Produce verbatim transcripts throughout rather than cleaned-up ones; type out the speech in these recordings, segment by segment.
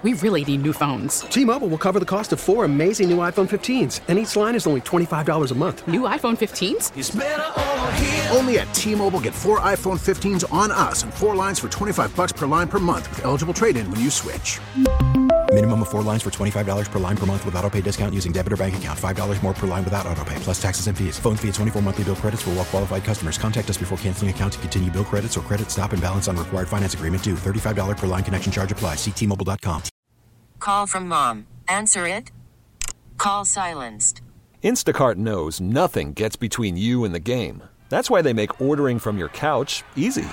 We really need new phones. T-Mobile will cover the cost of four amazing new iPhone fifteens, and each line is only twenty-five dollars a month. New iPhone fifteens? It's better over here. Only at T-Mobile, get four iPhone fifteens on us and four lines for twenty-five dollars per line per month with eligible trade-in when you switch. Minimum of four lines for twenty-five dollars per line per month with autopay discount using debit or bank account. five dollars more per line without autopay, plus taxes and fees. Phone fee at twenty-four monthly bill credits for well-qualified customers. Contact us before canceling account to continue bill credits or credit stop and balance on required finance agreement due. thirty-five dollars per line connection charge applies. See T Mobile dot com. Call from mom. Answer it. Call silenced. Instacart knows nothing gets between you and the game. That's why they make ordering from your couch easy.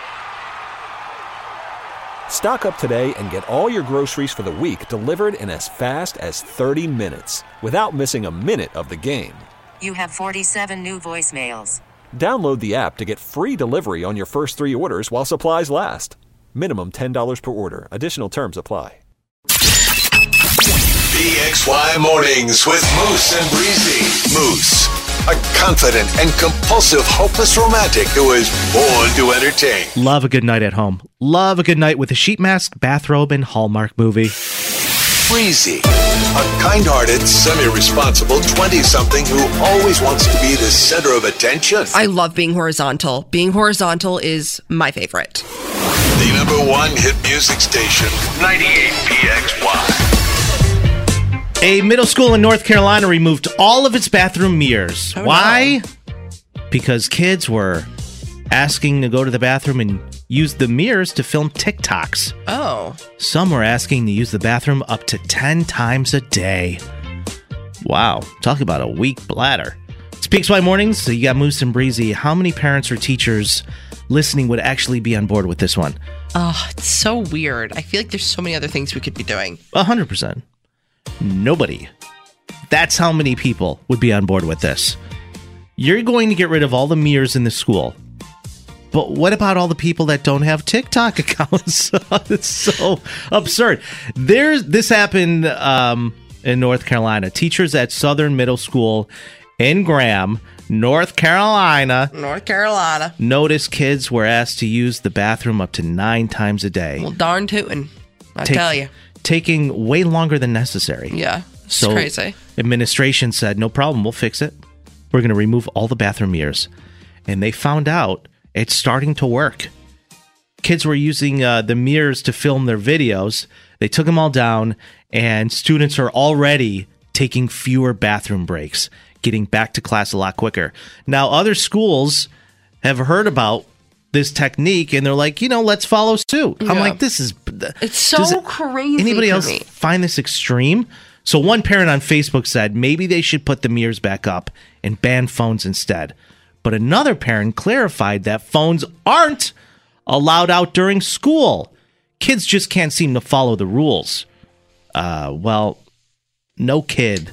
Stock up today and get all your groceries for the week delivered in as fast as thirty minutes without missing a minute of the game. You have forty-seven new voicemails. Download the app to get free delivery on your first three orders while supplies last. Minimum ten dollars per order. Additional terms apply. B X Y Mornings with Moose and Breezy. Moose, a confident and compulsive, hopeless romantic who is born to entertain. Love a good night at home. Love a good night with a sheet mask, bathrobe, and Hallmark movie. Breezy, a kind-hearted, semi-responsible twenty-something who always wants to be the center of attention. I love being horizontal. Being horizontal is my favorite. The number one hit music station, ninety-eight P X Y. A middle school in North Carolina removed all of its bathroom mirrors. Oh, Why? No. Because kids were asking to go to the bathroom and use the mirrors to film TikToks. Oh. Some were asking to use the bathroom up to ten times a day. Wow. Talk about a weak bladder. It's P X Y Mornings, so you got Moose and Breezy. How many parents or teachers listening would actually be on board with this one? Oh, it's so weird. I feel like there's so many other things we could be doing. one hundred percent. Nobody. That's how many people would be on board with this. You're going to get rid of all the mirrors in the school. But what about all the people that don't have TikTok accounts? It's so absurd. There's this happened um, in North Carolina. Teachers at Southern Middle School in Graham, North Carolina, North Carolina, noticed kids were asked to use the bathroom up to nine times a day. Well, darn tootin', I Take, tell you. Taking way longer than necessary. Yeah, it's so crazy. Administration said, no problem, we'll fix it. We're going to remove all the bathroom mirrors. And they found out it's starting to work. Kids were using uh, the mirrors to film their videos. They took them all down, and students are already taking fewer bathroom breaks, getting back to class a lot quicker. Now, other schools have heard about this technique, and they're like, you know, let's follow suit. Yeah. I'm like, this is... It's so does crazy Anybody to else me. find this extreme? So one parent on Facebook said maybe they should put the mirrors back up and ban phones instead. But another parent clarified that phones aren't allowed out during school. Kids just can't seem to follow the rules. Uh, well, no kid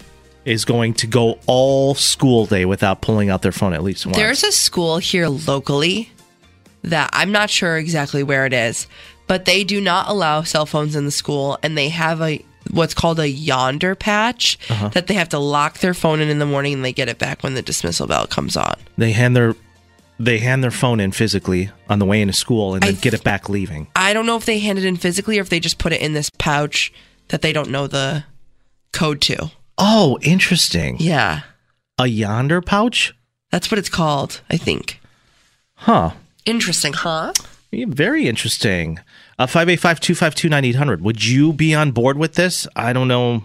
is going to go all school day without pulling out their phone at least once. There's a school here locally that I'm not sure exactly where it is, but they do not allow cell phones in the school, and they have a what's called a yonder patch uh-huh. that they have to lock their phone in in the morning, and they get it back when the dismissal bell comes on. They hand their they hand their phone in physically on the way into school and then th- get it back leaving. I don't know if they hand it in physically or if they just put it in this pouch that they don't know the code to. Oh, interesting. Yeah. A yonder pouch? That's what it's called, I think. Huh. Interesting, huh? Yeah, very interesting. Uh, five eight five, two five two, nine eight hundred. Would you be on board with this? I don't know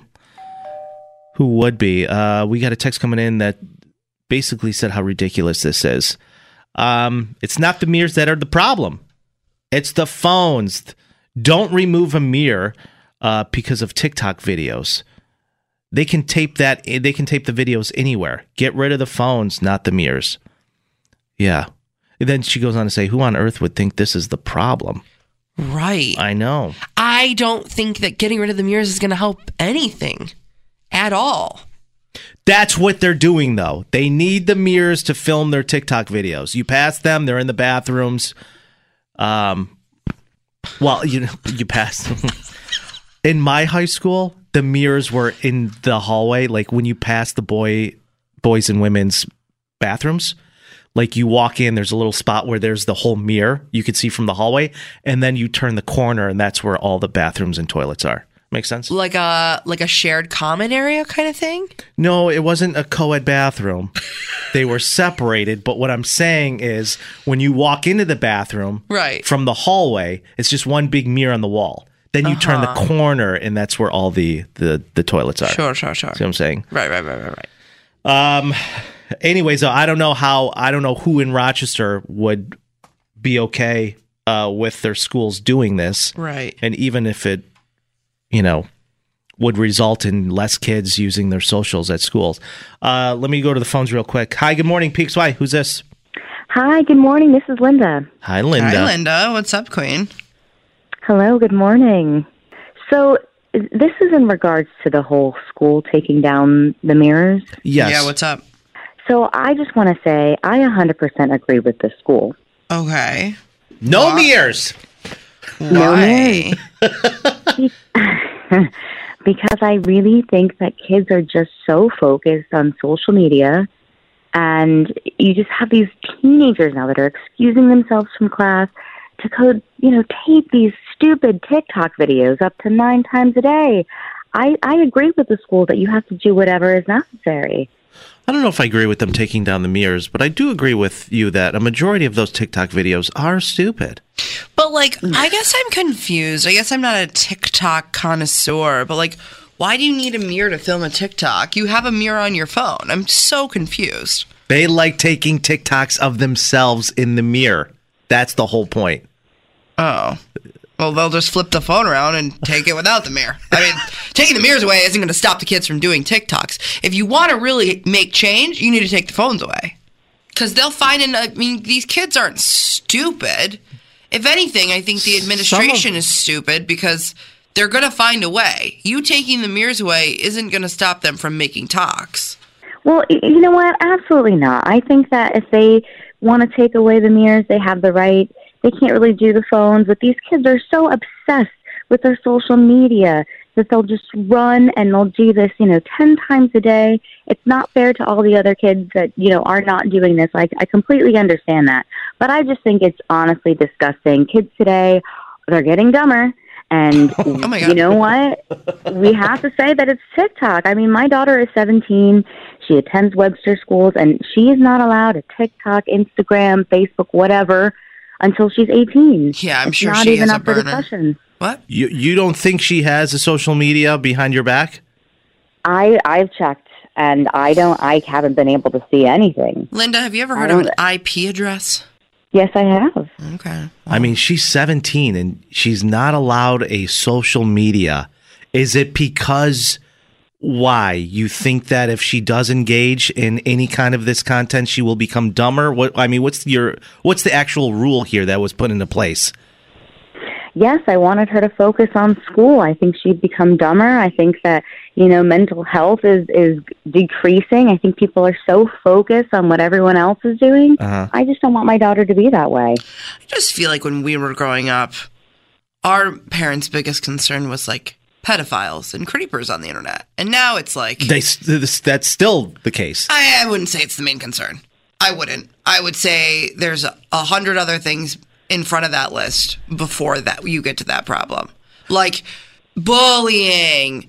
who would be. Uh, we got a text coming in that basically said how ridiculous this is. Um, it's not the mirrors that are the problem. It's the phones. Don't remove a mirror uh, because of TikTok videos. They can tape that. They can tape the videos anywhere. Get rid of the phones, not the mirrors. Yeah. And then she goes on to say, who on earth would think this is the problem? Right. I know. I don't think that getting rid of the mirrors is going to help anything at all. That's what they're doing, though. They need the mirrors to film their TikTok videos. You pass them, they're in the bathrooms. Um, well, you know, you pass them. In my high school, the mirrors were in the hallway. Like when you pass the boy, boys and women's bathrooms, Like you walk in, there's a little spot where there's the whole mirror you could see from the hallway, and then you turn the corner, and that's where all the bathrooms and toilets are. Makes sense? Like a like a shared common area kind of thing? No, it wasn't a co-ed bathroom. They were separated, but what I'm saying is when you walk into the bathroom right. from the hallway, it's just one big mirror on the wall. Then you uh-huh. turn the corner, and that's where all the, the, the toilets are. Sure, sure, sure. See what I'm saying? Right, right, right, right, right. Um. Anyways, though, I don't know how, I don't know who in Rochester would be okay uh, with their schools doing this. Right. And even if it, you know, would result in less kids using their socials at schools. Uh, let me go to the phones real quick. Hi, good morning, P X Y. Who's this? Hi, good morning. This is Linda. Hi, Linda. Hi, Linda. What's up, Queen? Hello, good morning. So this is in regards to the whole school taking down the mirrors. Yes. Yeah, what's up? So I just want to say I one hundred percent agree with the school. Okay. No Why? mirrors. Why? Because I really think that kids are just so focused on social media, and you just have these teenagers now that are excusing themselves from class to go, you know, tape these stupid TikTok videos up to nine times a day. I, I agree with the school that you have to do whatever is necessary. I don't know if I agree with them taking down the mirrors, but I do agree with you that a majority of those TikTok videos are stupid. But, like, I guess I'm confused. I guess I'm not a TikTok connoisseur, but, like, why do you need a mirror to film a TikTok? You have a mirror on your phone. I'm so confused. They like taking TikToks of themselves in the mirror. That's the whole point. Oh. Well, they'll just flip the phone around and take it without the mirror. I mean, taking the mirrors away isn't going to stop the kids from doing TikToks. If you want to really make change, you need to take the phones away. Because they'll find, an, I mean, these kids aren't stupid. If anything, I think the administration of- is stupid because they're going to find a way. You taking the mirrors away isn't going to stop them from making talks. Well, you know what? Absolutely not. I think that if they want to take away the mirrors, they have the right. They can't really do the phones, but these kids are so obsessed with their social media that they'll just run and they'll do this, you know, ten times a day. It's not fair to all the other kids that, you know, are not doing this. I, I completely understand that. But I just think it's honestly disgusting. Kids today, they're getting dumber. And oh my God. You know what? We have to say that it's TikTok. I mean, my daughter is seventeen. She attends Webster schools, and she is not allowed a TikTok, Instagram, Facebook, whatever, until she's eighteen. Yeah, I'm it's sure not she even has up a for burner. discussion. What? You you don't think she has a social media behind your back? I I've checked, and I don't. I haven't been able to see anything. Linda, have you ever heard of an I P address? Yes, I have. Okay. Well, I mean, she's seventeen and she's not allowed a social media. Is it because why? You think that if she does engage in any kind of this content, she will become dumber? What I mean, what's your what's the actual rule here that was put into place? Yes, I wanted her to focus on school. I think she'd become dumber. I think that, you know, mental health is, is decreasing. I think people are so focused on what everyone else is doing. Uh-huh. I just don't want my daughter to be that way. I just feel like when we were growing up, our parents' biggest concern was like pedophiles and creepers on the internet. And now it's like... They, this, that's still the case. I, I wouldn't say it's the main concern. I wouldn't. I would say there's a, a hundred other things in front of that list before that you get to that problem. Like bullying,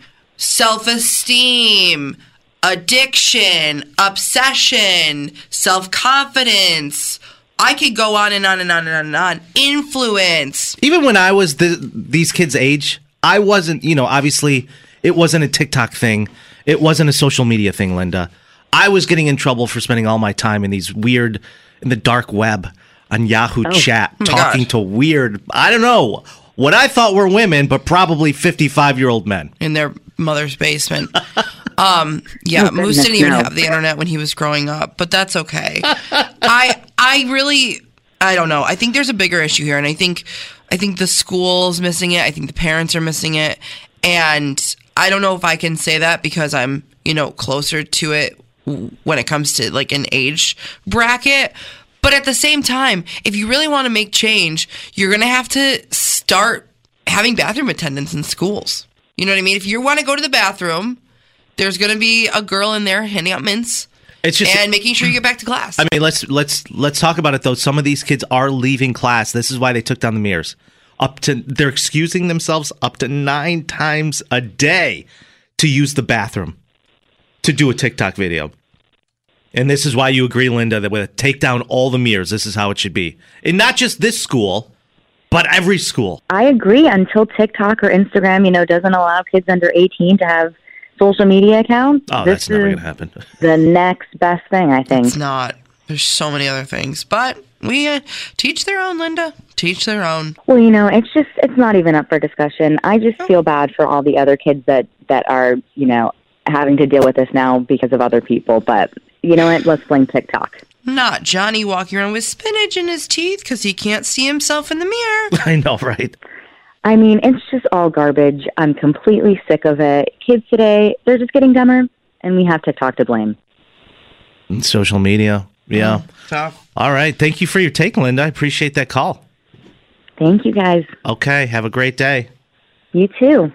self-esteem, addiction, obsession, self-confidence. I could go on and on and on and on and on. Influence. Even when I was the, these kids' age, I wasn't, you know, obviously it wasn't a TikTok thing. It wasn't a social media thing, Linda. I was getting in trouble for spending all my time in these weird, in the dark web, on Yahoo oh. chat, Oh talking gosh. to weird, I don't know, what I thought were women, but probably fifty-five-year-old men. In their mother's basement. um, yeah, Oh, Moose goodness, didn't even no. have the internet when he was growing up, but that's okay. I I really, I don't know. I think there's a bigger issue here, and I think I think the school's missing it. I think the parents are missing it, and I don't know if I can say that because I'm, you know, closer to it when it comes to like an age bracket. But at the same time, if you really want to make change, you're going to have to start having bathroom attendants in schools. You know what I mean? If you want to go to the bathroom, there's going to be a girl in there handing out mints. It's just and making sure you get back to class. I mean, let's let's let's talk about it though. Some of these kids are leaving class. This is why they took down the mirrors. Up to they're excusing themselves up to nine times a day to use the bathroom to do a TikTok video. And this is why you agree, Linda, that with take down all the mirrors, this is how it should be. And not just this school, but every school. I agree until TikTok or Instagram, you know, doesn't allow kids under eighteen to have social media accounts. Oh, this that's never is going to happen. The next best thing, I think. It's not. There's so many other things. But we uh, teach their own, Linda. Teach their own. Well, you know, it's just, it's not even up for discussion. I just feel bad for all the other kids that, that are, you know, having to deal with this now because of other people. But you know what? Let's blame TikTok. Not Johnny walking around with spinach in his teeth because he can't see himself in the mirror. I know, right? I mean, it's just all garbage. I'm completely sick of it. Kids today, they're just getting dumber, and we have TikTok to blame. And social media, yeah. Tough. All right. Thank you for your take, Linda. I appreciate that call. Thank you, guys. Okay. Have a great day. You too.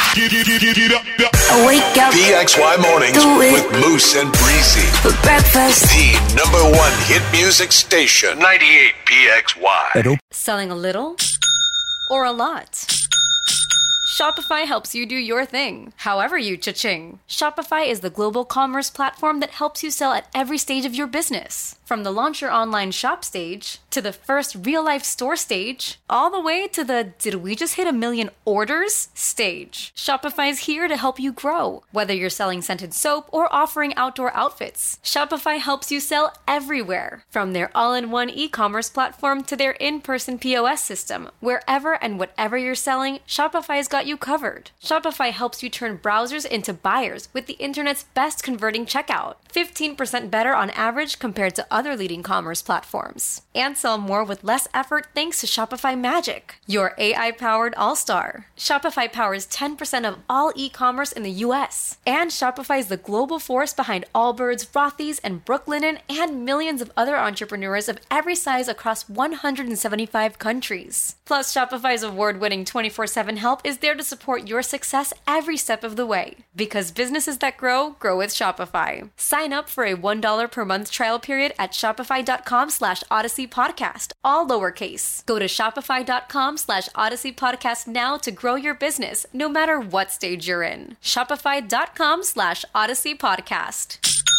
Wake up. P X Y Mornings with Moose and Breezy. For breakfast. The number one hit music station. ninety-eight P X Y. Selling a little or a lot? Shopify helps you do your thing, however you cha-ching. Shopify is the global commerce platform that helps you sell at every stage of your business. From the launch your online shop stage, to the first real-life store stage, all the way to the did we just hit a million orders stage. Shopify's here to help you grow. Whether you're selling scented soap or offering outdoor outfits, Shopify helps you sell everywhere. From their all-in-one e-commerce platform to their in-person P O S system, wherever and whatever you're selling, Shopify's got you covered. Shopify helps you turn browsers into buyers with the internet's best converting checkout. fifteen percent better on average compared to other leading commerce platforms. And sell more with less effort thanks to Shopify Magic, your A I-powered all-star. Shopify powers ten percent of all e-commerce in the U S. And Shopify is the global force behind Allbirds, Rothy's, and Brooklinen, and millions of other entrepreneurs of every size across one hundred seventy-five countries. Plus, Shopify's award-winning twenty-four seven help is there to support your success every step of the way. Because businesses that grow, grow with Shopify. Sign up for a one dollar per month trial period at shopify.com slash Odyssey Podcast, all lowercase. Go to shopify.com slash Odyssey Podcast now to grow your business, no matter what stage you're in. Shopify.com slash Odyssey Podcast.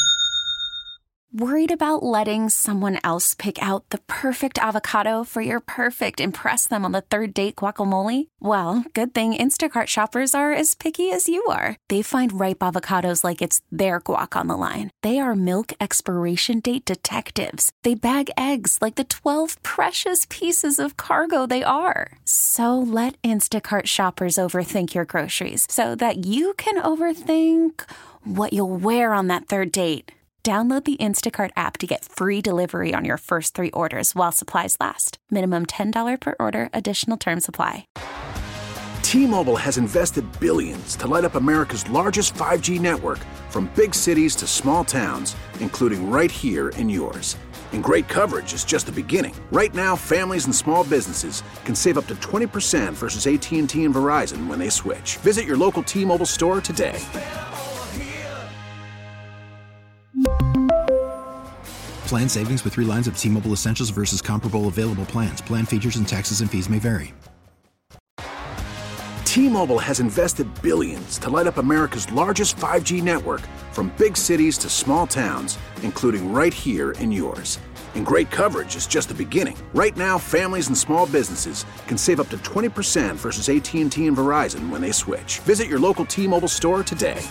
Worried about letting someone else pick out the perfect avocado for your perfect impress them on the third date guacamole? Well, good thing Instacart shoppers are as picky as you are. They find ripe avocados like it's their guac on the line. They are milk expiration date detectives. They bag eggs like the twelve precious pieces of cargo they are. So let Instacart shoppers overthink your groceries so that you can overthink what you'll wear on that third date. Download the Instacart app to get free delivery on your first three orders while supplies last. Minimum ten dollars per order. Additional terms apply. T-Mobile has invested billions to light up America's largest five G network, from big cities to small towns, including right here in yours. And great coverage is just the beginning. Right now, families and small businesses can save up to twenty percent versus A T and T and Verizon when they switch. Visit your local T-Mobile store today. Plan savings with three lines of T-Mobile Essentials versus comparable available plans. Plan features and taxes and fees may vary. T-Mobile has invested billions to light up America's largest five G network, from big cities to small towns, including right here in yours. And great coverage is just the beginning. Right now, families and small businesses can save up to twenty percent versus A T and T and Verizon when they switch. Visit your local T-Mobile store today.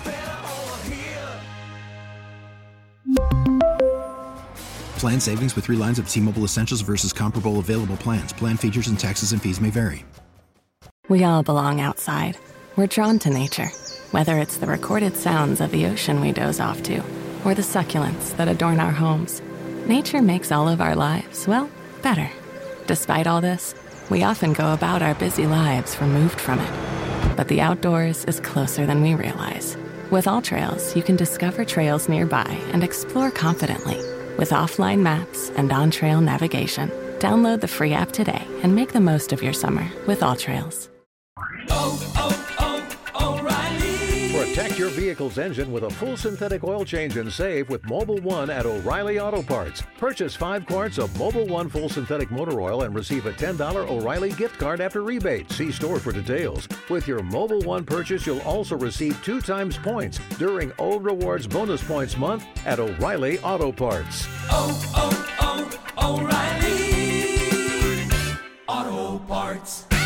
Plan savings with three lines of T-Mobile Essentials versus comparable available plans. Plan features and taxes and fees may vary. We all belong outside. We're drawn to nature, whether it's the recorded sounds of the ocean we doze off to, or the succulents that adorn our homes. Nature makes all of our lives, well, better. Despite all this, we often go about our busy lives removed from it. But the outdoors is closer than we realize. With AllTrails, you can discover trails nearby and explore confidently. With offline maps and on-trail navigation, download the free app today and make the most of your summer with AllTrails. For a Protect your vehicle's engine with a full synthetic oil change and save with Mobil One at O'Reilly Auto Parts. Purchase five quarts of Mobil One full synthetic motor oil and receive a ten dollars O'Reilly gift card after rebate. See store for details. With your Mobil One purchase, you'll also receive two times points during O Rewards Bonus Points Month at O'Reilly Auto Parts. Oh, oh, oh, O'Reilly Auto Parts.